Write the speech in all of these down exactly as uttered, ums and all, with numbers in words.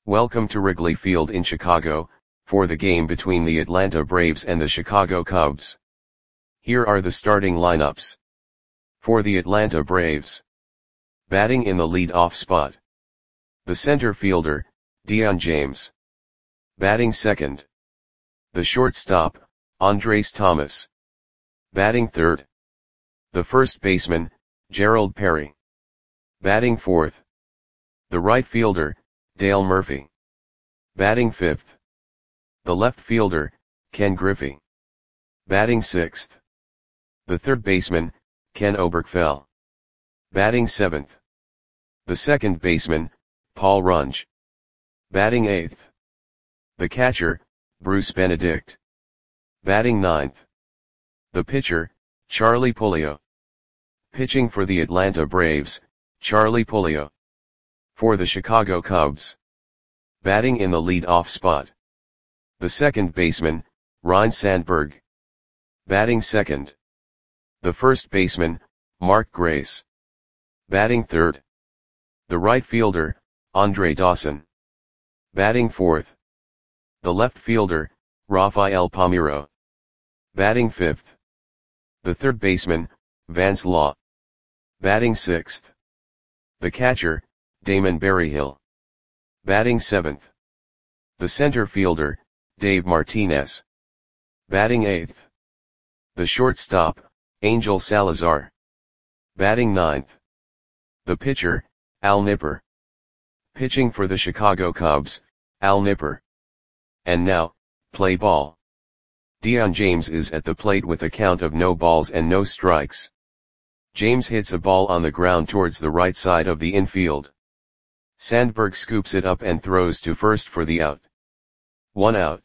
Welcome to Wrigley Field in Chicago, for the game between the Atlanta Braves and the Chicago Cubs. Here are the starting lineups. For the Atlanta Braves. Batting in the lead-off spot. The center fielder, Dion James. Batting second. The shortstop, Andres Thomas. Batting third. The first baseman, Gerald Perry. Batting fourth. The right fielder, Dale Murphy. Batting fifth. The left fielder, Ken Griffey. Batting sixth. The third baseman, Ken Oberkfell. Batting seventh. The second baseman, Paul Runge. Batting eighth. The catcher, Bruce Benedict. Batting ninth. The pitcher, Charlie Puleo. Pitching for the Atlanta Braves, Charlie Puleo. For the Chicago Cubs. Batting in the lead-off spot. The second baseman, Ryne Sandberg. Batting second. The first baseman, Mark Grace. Batting third. The right fielder, Andre Dawson. Batting fourth. The left fielder, Rafael Palmeiro. Batting fifth. The third baseman, Vance Law. Batting sixth. The catcher, Damon Berryhill. Batting seventh. The center fielder, Dave Martinez. Batting eighth. The shortstop, Angel Salazar. Batting ninth. The pitcher, Al Nipper. Pitching for the Chicago Cubs, Al Nipper. And now, play ball. Dion James is at the plate with a count of no balls and no strikes. James hits a ball on the ground towards the right side of the infield. Sandberg scoops it up and throws to first for the out. One out.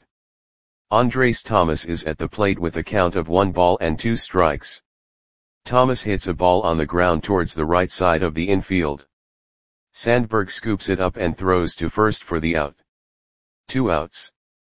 Andres Thomas is at the plate with a count of one ball and two strikes. Thomas hits a ball on the ground towards the right side of the infield. Sandberg scoops it up and throws to first for the out. Two outs.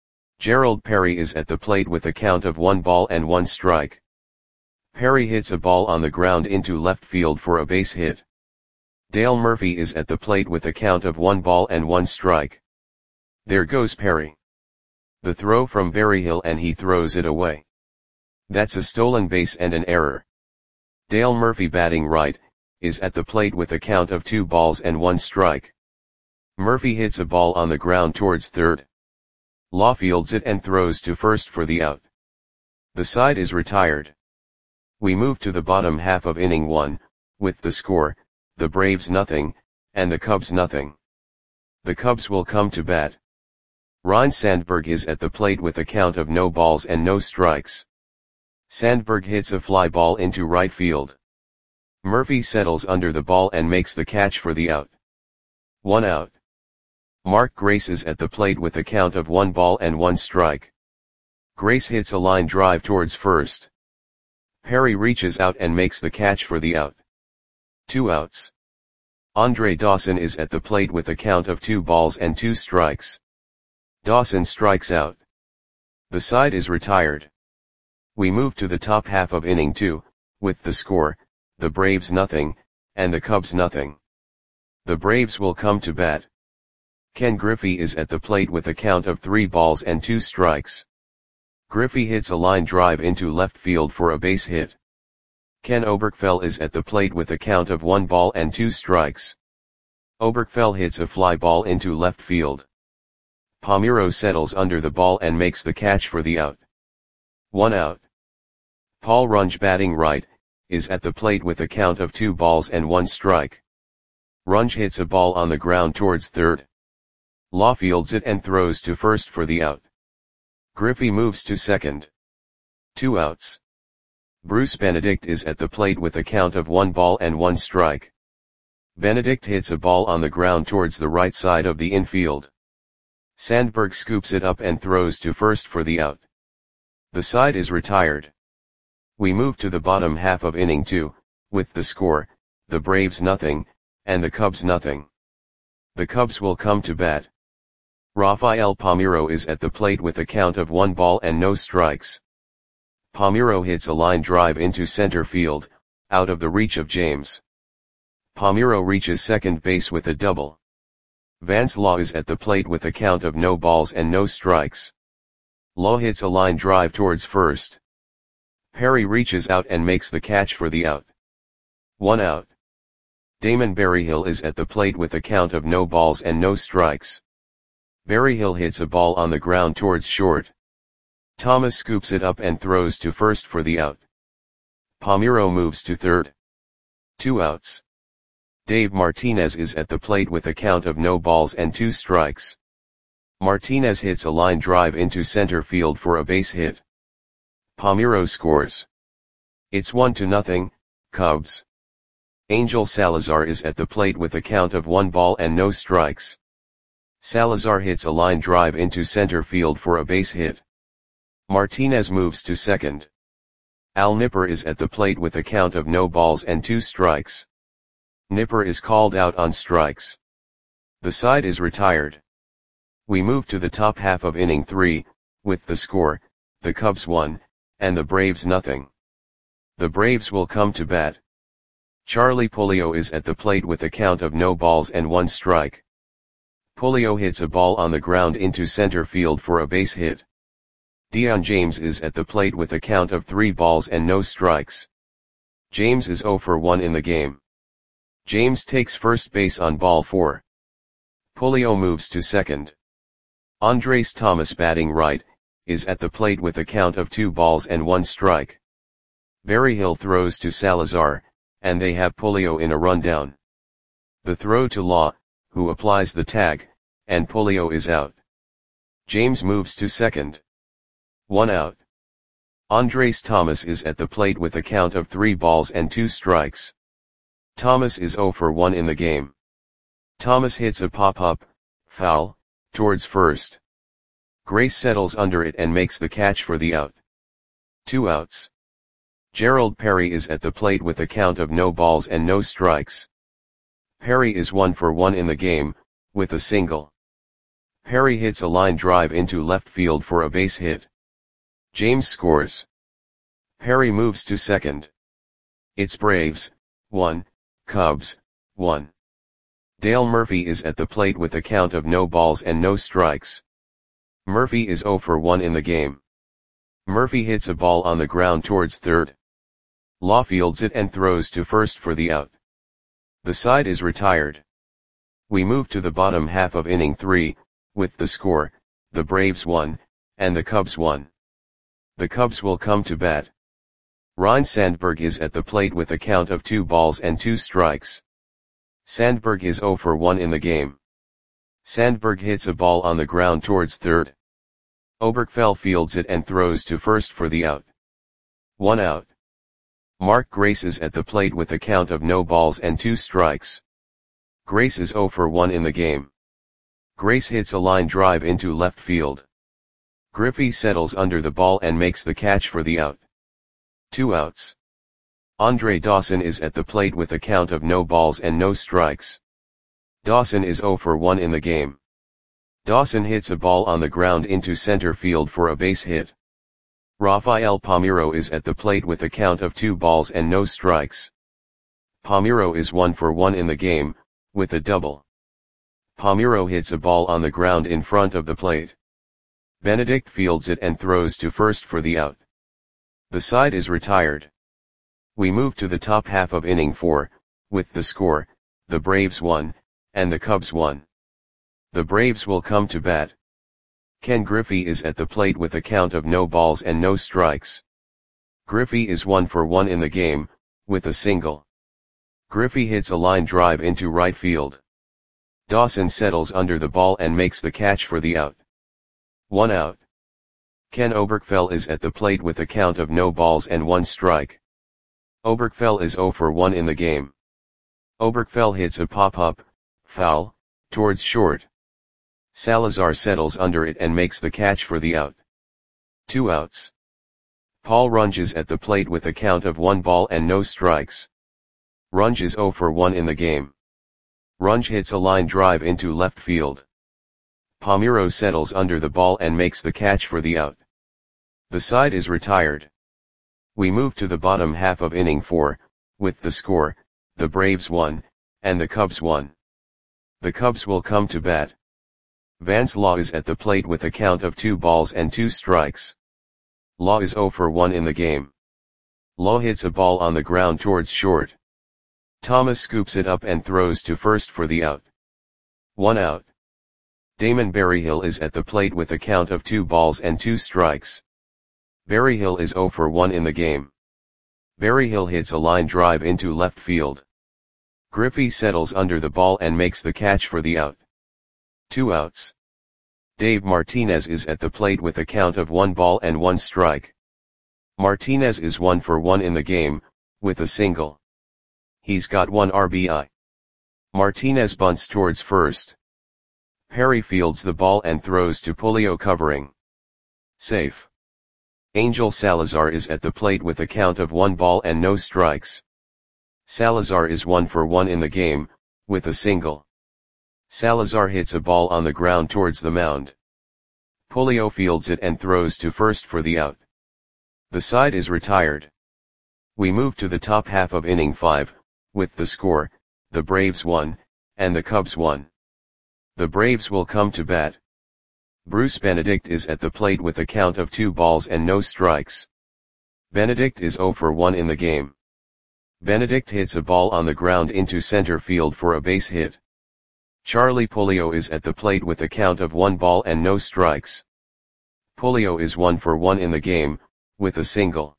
Gerald Perry is at the plate with a count of one ball and one strike. Perry hits a ball on the ground into left field for a base hit. Dale Murphy is at the plate with a count of one ball and one strike. There goes Perry. The throw from Berryhill and he throws it away. That's a stolen base and an error. Dale Murphy, batting right, is at the plate with a count of two balls and one strike. Murphy hits a ball on the ground towards third. Law fields it and throws to first for the out. The side is retired. We move to the bottom half of inning one, with the score, the Braves nothing, and the Cubs nothing. The Cubs will come to bat. Ryne Sandberg is at the plate with a count of no balls and no strikes. Sandberg hits a fly ball into right field. Murphy settles under the ball and makes the catch for the out. One out. Mark Grace is at the plate with a count of one ball and one strike. Grace hits a line drive towards first. Perry reaches out and makes the catch for the out. Two outs. Andre Dawson is at the plate with a count of two balls and two strikes. Dawson strikes out. The side is retired. We move to the top half of inning two, with the score, the Braves nothing, and the Cubs nothing. The Braves will come to bat. Ken Griffey is at the plate with a count of three balls and two strikes. Griffey hits a line drive into left field for a base hit. Ken Oberkfell is at the plate with a count of one ball and two strikes. Oberkfell hits a fly ball into left field. Palmeiro settles under the ball and makes the catch for the out. One out. Paul Runge, batting right, is at the plate with a count of two balls and one strike. Runge hits a ball on the ground towards third. Law fields it and throws to first for the out. Griffey moves to second. Two outs. Bruce Benedict is at the plate with a count of one ball and one strike. Benedict hits a ball on the ground towards the right side of the infield. Sandberg scoops it up and throws to first for the out. The side is retired. We move to the bottom half of inning two, with the score, the Braves nothing, and the Cubs nothing. The Cubs will come to bat. Rafael Palmeiro is at the plate with a count of one ball and no strikes. Palmeiro hits a line drive into center field, out of the reach of James. Palmeiro reaches second base with a double. Vance Law is at the plate with a count of no balls and no strikes. Law hits a line drive towards first. Perry reaches out and makes the catch for the out. One out. Damon Berryhill is at the plate with a count of no balls and no strikes. Berryhill hits a ball on the ground towards short. Thomas scoops it up and throws to first for the out. Palmeiro moves to third. Two outs. Dave Martinez is at the plate with a count of no balls and two strikes. Martinez hits a line drive into center field for a base hit. Palmeiro scores. It's one to nothing, Cubs. Angel Salazar is at the plate with a count of one ball and no strikes. Salazar hits a line drive into center field for a base hit. Martinez moves to second. Al Nipper is at the plate with a count of no balls and two strikes. Nipper is called out on strikes. The side is retired. We move to the top half of inning three, with the score, the Cubs one, and the Braves nothing. The Braves will come to bat. Charlie Puleo is at the plate with a count of no balls and one strike. Puleo hits a ball on the ground into center field for a base hit. Dion James is at the plate with a count of three balls and no strikes. James is oh for one in the game. James takes first base on ball four. Puleo moves to second. Andres Thomas, batting right, is at the plate with a count of two balls and one strike. Berryhill throws to Salazar, and they have Puleo in a rundown. The throw to Law, who applies the tag, and Puleo is out. James moves to second. One out. Andres Thomas is at the plate with a count of three balls and two strikes. Thomas is oh for one in the game. Thomas hits a pop-up, foul, towards first. Grace settles under it and makes the catch for the out. Two outs. Gerald Perry is at the plate with a count of no balls and no strikes. Perry is one for one in the game, with a single. Perry hits a line drive into left field for a base hit. James scores. Perry moves to second. It's Braves, one, Cubs, one. Dale Murphy is at the plate with a count of no balls and no strikes. Murphy is oh for one in the game. Murphy hits a ball on the ground towards third. Law fields it and throws to first for the out. The side is retired. We move to the bottom half of inning three, with the score, the Braves one, and the Cubs one. The Cubs will come to bat. Ryne Sandberg is at the plate with a count of two balls and two strikes. Sandberg is oh for one in the game. Sandberg hits a ball on the ground towards third. Oberkfell fields it and throws to first for the out. One out. Mark Grace is at the plate with a count of no balls and two strikes. Grace is oh for one in the game. Grace hits a line drive into left field. Griffey settles under the ball and makes the catch for the out. Two outs. Andre Dawson is at the plate with a count of no balls and no strikes. Dawson is oh for one in the game. Dawson hits a ball on the ground into center field for a base hit. Rafael Palmeiro is at the plate with a count of two balls and no strikes. Palmeiro is one for one in the game, with a double. Palmeiro hits a ball on the ground in front of the plate. Benedict fields it and throws to first for the out. The side is retired. We move to the top half of inning four, with the score, the Braves one, and the Cubs one. The Braves will come to bat. Ken Griffey is at the plate with a count of no balls and no strikes. Griffey is one for one in the game, with a single. Griffey hits a line drive into right field. Dawson settles under the ball and makes the catch for the out. One out. Ken Oberkfell is at the plate with a count of no balls and one strike. Oberkfell is oh for one in the game. Oberkfell hits a pop-up, foul, towards short. Salazar settles under it and makes the catch for the out. Two outs. Paul Runge is at the plate with a count of one ball and no strikes. Runge is oh for one in the game. Runge hits a line drive into left field. Palmeiro settles under the ball and makes the catch for the out. The side is retired. We move to the bottom half of inning four, with the score, the Braves one, and the Cubs one. The Cubs will come to bat. Vance Law is at the plate with a count of two balls and two strikes. Law is oh for one in the game. Law hits a ball on the ground towards short. Thomas scoops it up and throws to first for the out. One out. Damon Berryhill is at the plate with a count of two balls and two strikes. Berryhill is oh for one in the game. Berryhill hits a line drive into left field. Griffey settles under the ball and makes the catch for the out. Two outs. Dave Martinez is at the plate with a count of one ball and one strike. Martinez is one for one in the game, with a single. He's got one R B I. Martinez bunts towards first. Perry fields the ball and throws to Puleo covering. Safe. Angel Salazar is at the plate with a count of one ball and no strikes. Salazar is one for one in the game, with a single. Salazar hits a ball on the ground towards the mound. Puleo fields it and throws to first for the out. The side is retired. We move to the top half of inning five, with the score, the Braves won, and the Cubs won. The Braves will come to bat. Bruce Benedict is at the plate with a count of two balls and no strikes. Benedict is oh for one in the game. Benedict hits a ball on the ground into center field for a base hit. Charlie Puleo is at the plate with a count of one ball and no strikes. Puleo is one for one in the game, with a single.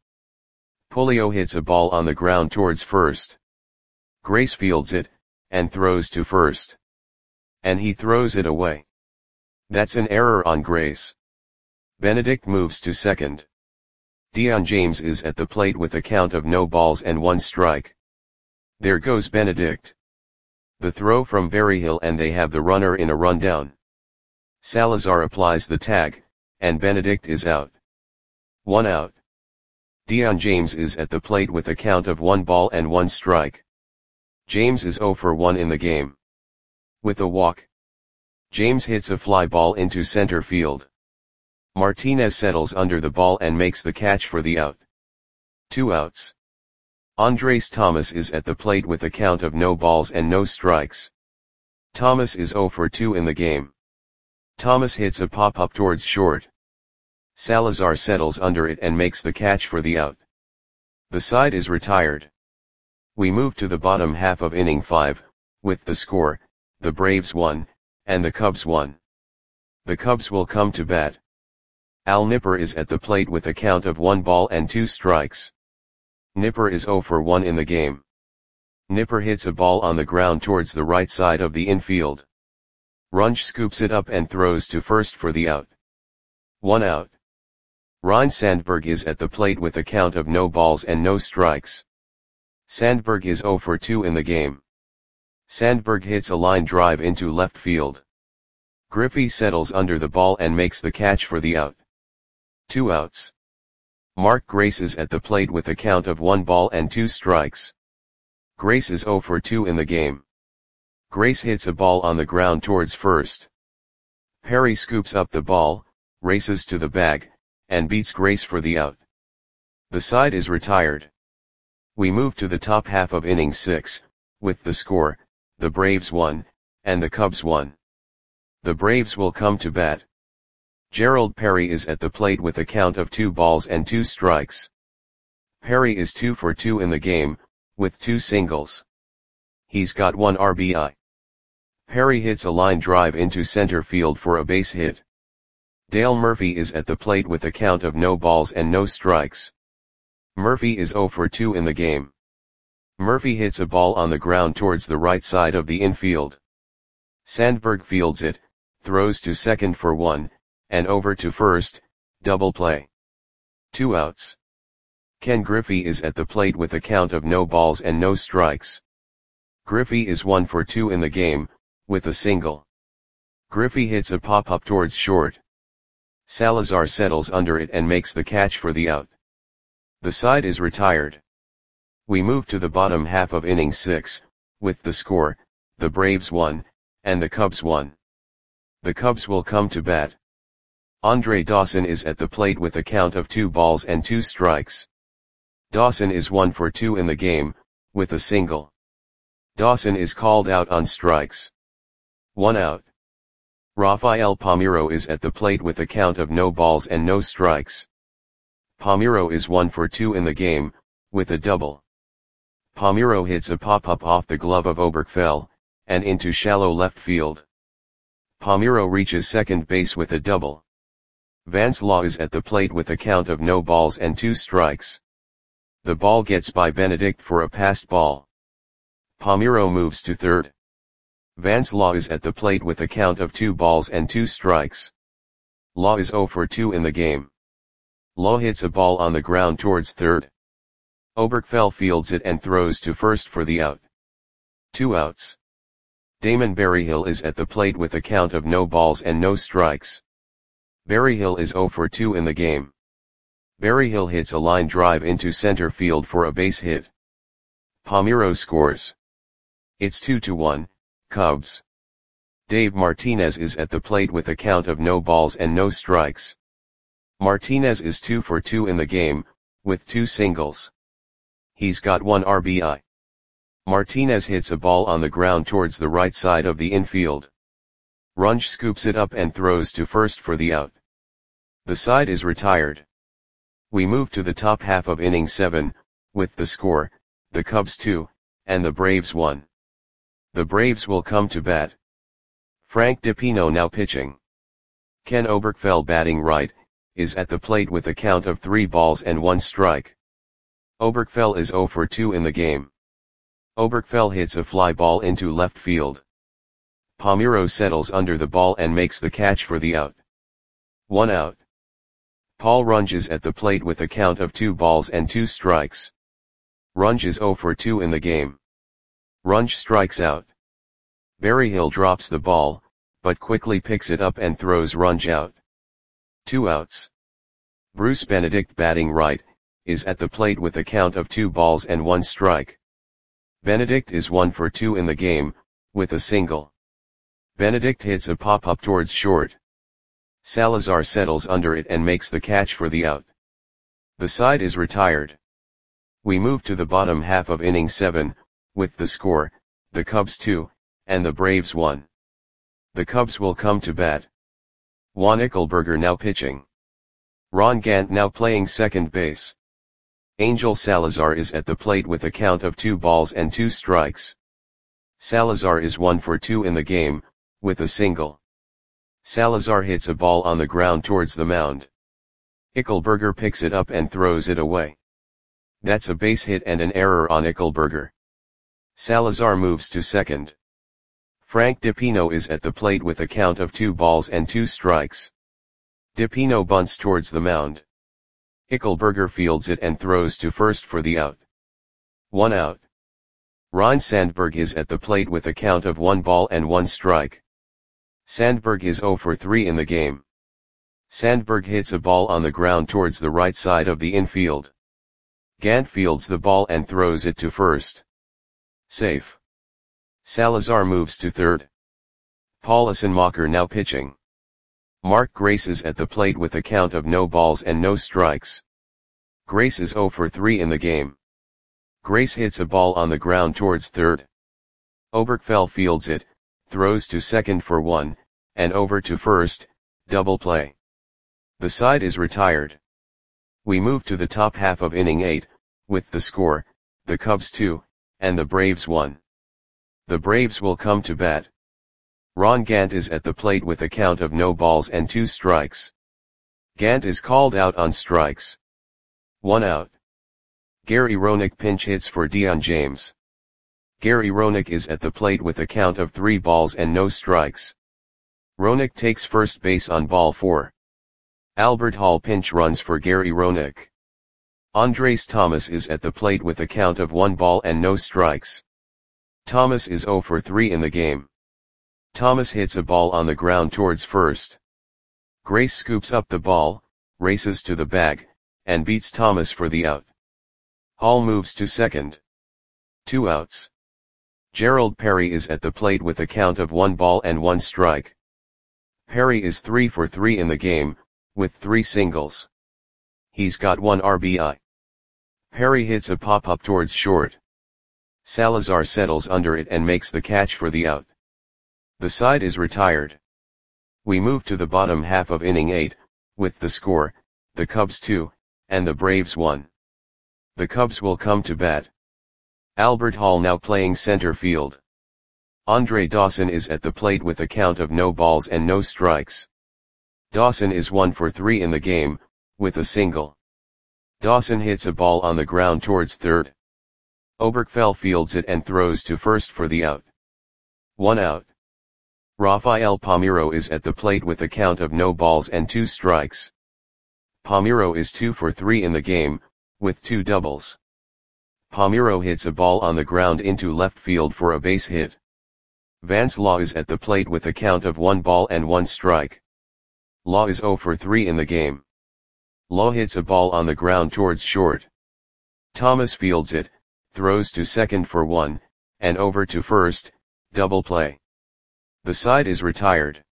Puleo hits a ball on the ground towards first. Grace fields it, and throws to first. And he throws it away. That's an error on Grace. Benedict moves to second. Dion James is at the plate with a count of no balls and one strike. There goes Benedict. The throw from Berryhill and they have the runner in a rundown. Salazar applies the tag, and Benedict is out. One out. Dion James is at the plate with a count of one ball and one strike. James is oh for one in the game. With a walk. James hits a fly ball into center field. Martinez settles under the ball and makes the catch for the out. Two outs. Andres Thomas is at the plate with a count of no balls and no strikes. Thomas is oh for two in the game. Thomas hits a pop-up towards short. Salazar settles under it and makes the catch for the out. The side is retired. We move to the bottom half of inning five, with the score, the Braves won, and the Cubs won. The Cubs will come to bat. Al Nipper is at the plate with a count of one ball and two strikes. Nipper is oh for one in the game. Nipper hits a ball on the ground towards the right side of the infield. Runge scoops it up and throws to first for the out. One out. Ryne Sandberg is at the plate with a count of no balls and no strikes. Sandberg is oh for two in the game. Sandberg hits a line drive into left field. Griffey settles under the ball and makes the catch for the out. Two outs. Mark Grace is at the plate with a count of one ball and two strikes. Grace is oh for two in the game. Grace hits a ball on the ground towards first. Perry scoops up the ball, races to the bag, and beats Grace for the out. The side is retired. We move to the top half of inning six, with the score, the Braves won, and the Cubs won. The Braves will come to bat. Gerald Perry is at the plate with a count of two balls and two strikes. Perry is two for two in the game, with two singles. He's got one R B I. Perry hits a line drive into center field for a base hit. Dale Murphy is at the plate with a count of no balls and no strikes. Murphy is oh for two in the game. Murphy hits a ball on the ground towards the right side of the infield. Sandberg fields it, throws to second for one, and over to first, double play. Two outs. Ken Griffey is at the plate with a count of no balls and no strikes. Griffey is one for two in the game, with a single. Griffey hits a pop-up towards short. Salazar settles under it and makes the catch for the out. The side is retired. We move to the bottom half of inning six, with the score, the Braves won, and the Cubs won. The Cubs will come to bat. Andre Dawson is at the plate with a count of two balls and two strikes. Dawson is one for two in the game, with a single. Dawson is called out on strikes. One out. Rafael Palmeiro is at the plate with a count of no balls and no strikes. Palmeiro is one for two in the game, with a double. Palmeiro hits a pop-up off the glove of Oberkfell, and into shallow left field. Palmeiro reaches second base with a double. Vance Law is at the plate with a count of no balls and two strikes. The ball gets by Benedict for a passed ball. Palmeiro moves to third. Vance Law is at the plate with a count of two balls and two strikes. Law is zero for two in the game. Law hits a ball on the ground towards third. Oberkfell fields it and throws to first for the out. Two outs. Damon Berryhill is at the plate with a count of no balls and no strikes. Berryhill is zero for two in the game. Berryhill hits a line drive into center field for a base hit. Palmeiro scores. It's two to one, Cubs. Dave Martinez is at the plate with a count of no balls and no strikes. Martinez is two for two in the game, with two singles. He's got one R B I. Martinez hits a ball on the ground towards the right side of the infield. Runge scoops it up and throws to first for the out. The side is retired. We move to the top half of inning seven, with the score, the Cubs two, and the Braves one. The Braves will come to bat. Frank DiPino now pitching. Ken Oberkfell batting right, is at the plate with a count of three balls and one strike. Oberkfell is zero for two in the game. Oberkfell hits a fly ball into left field. Palmeiro settles under the ball and makes the catch for the out. One out. Paul Runge is at the plate with a count of two balls and two strikes. Runge is zero for two in the game. Runge strikes out. Berryhill drops the ball, but quickly picks it up and throws Runge out. Two outs. Bruce Benedict batting right, is at the plate with a count of two balls and one strike. Benedict is one for two in the game, with a single. Benedict hits a pop-up towards short. Salazar settles under it and makes the catch for the out. The side is retired. We move to the bottom half of inning seven, with the score, the Cubs two, and the Braves one. The Cubs will come to bat. Juan Ickelberger now pitching. Ron Gant now playing second base. Angel Salazar is at the plate with a count of two balls and two strikes. Salazar is one for two in the game, with a single. Salazar hits a ball on the ground towards the mound. Ickelberger picks it up and throws it away. That's a base hit and an error on Ickelberger. Salazar moves to second. Frank DiPino is at the plate with a count of two balls and two strikes. DiPino bunts towards the mound. Ickelberger fields it and throws to first for the out. One out. Ryne Sandberg is at the plate with a count of one ball and one strike. Sandberg is zero for three in the game. Sandberg hits a ball on the ground towards the right side of the infield. Gant fields the ball and throws it to first. Safe. Salazar moves to third. Paulison Mocker now pitching. Mark Grace is at the plate with a count of no balls and no strikes. Grace is zero for three in the game. Grace hits a ball on the ground towards third. Oberkfell fields it, throws to second for one, and over to first, double play. The side is retired. We move to the top half of inning eight, with the score, the Cubs two, and the Braves one. The Braves will come to bat. Ron Gant is at the plate with a count of no balls and two strikes. Gant is called out on strikes. One out. Gary Roenick pinch hits for Dion James. Gary Roenick is at the plate with a count of three balls and no strikes. Roenick takes first base on ball four. Albert Hall pinch runs for Gary Roenick. Andres Thomas is at the plate with a count of one ball and no strikes. Thomas is zero for three in the game. Thomas hits a ball on the ground towards first. Grace scoops up the ball, races to the bag, and beats Thomas for the out. Hall moves to second. Two outs. Gerald Perry is at the plate with a count of one ball and one strike. Perry is three for three in the game, with three singles. He's got one R B I. Perry hits a pop-up towards short. Salazar settles under it and makes the catch for the out. The side is retired. We move to the bottom half of inning eight, with the score, the Cubs two, and the Braves one. The Cubs will come to bat. Albert Hall now playing center field. Andre Dawson is at the plate with a count of no balls and no strikes. Dawson is one for three in the game, with a single. Dawson hits a ball on the ground towards third. Oberkfell fields it and throws to first for the out. One out. Rafael Palmeiro is at the plate with a count of no balls and two strikes. Palmeiro is two for three in the game, with two doubles. Palmeiro hits a ball on the ground into left field for a base hit. Vance Law is at the plate with a count of one ball and one strike. Law is zero for three in the game. Law hits a ball on the ground towards short. Thomas fields it, throws to second for one, and over to first, double play. The side is retired.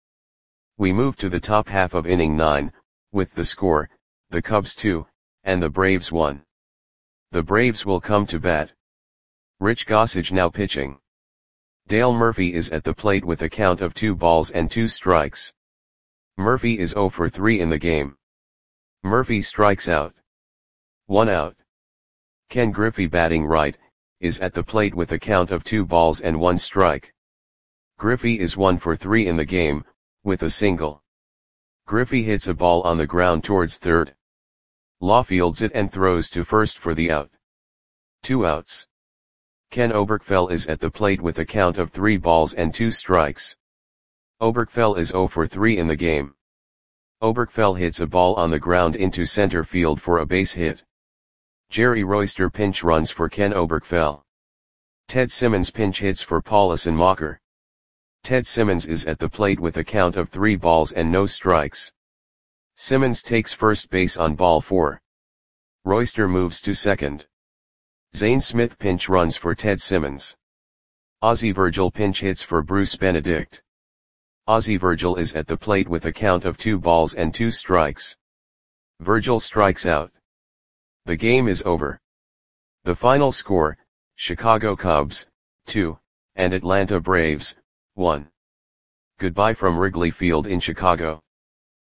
We move to the top half of inning nine, with the score, the Cubs two, and the Braves one. The Braves will come to bat. Rich Gossage now pitching. Dale Murphy is at the plate with a count of two balls and two strikes. Murphy is zero for three in the game. Murphy strikes out. One out. Ken Griffey batting right, is at the plate with a count of two balls and one strike. Griffey is one for three in the game, with a single. Griffey hits a ball on the ground towards third. Law fields it and throws to first for the out. Two outs. Ken Oberkfell is at the plate with a count of three balls and two strikes. Oberkfell is zero for three in the game. Oberkfell hits a ball on the ground into center field for a base hit. Jerry Royster pinch runs for Ken Oberkfell. Ted Simmons pinch hits for Paulison Mocker. Ted Simmons is at the plate with a count of three balls and no strikes. Simmons takes first base on ball four. Royster moves to second. Zane Smith pinch runs for Ted Simmons. Ozzie Virgil pinch hits for Bruce Benedict. Ozzie Virgil is at the plate with a count of two balls and two strikes. Virgil strikes out. The game is over. The final score, Chicago Cubs, two, and Atlanta Braves, one. Goodbye from Wrigley Field in Chicago.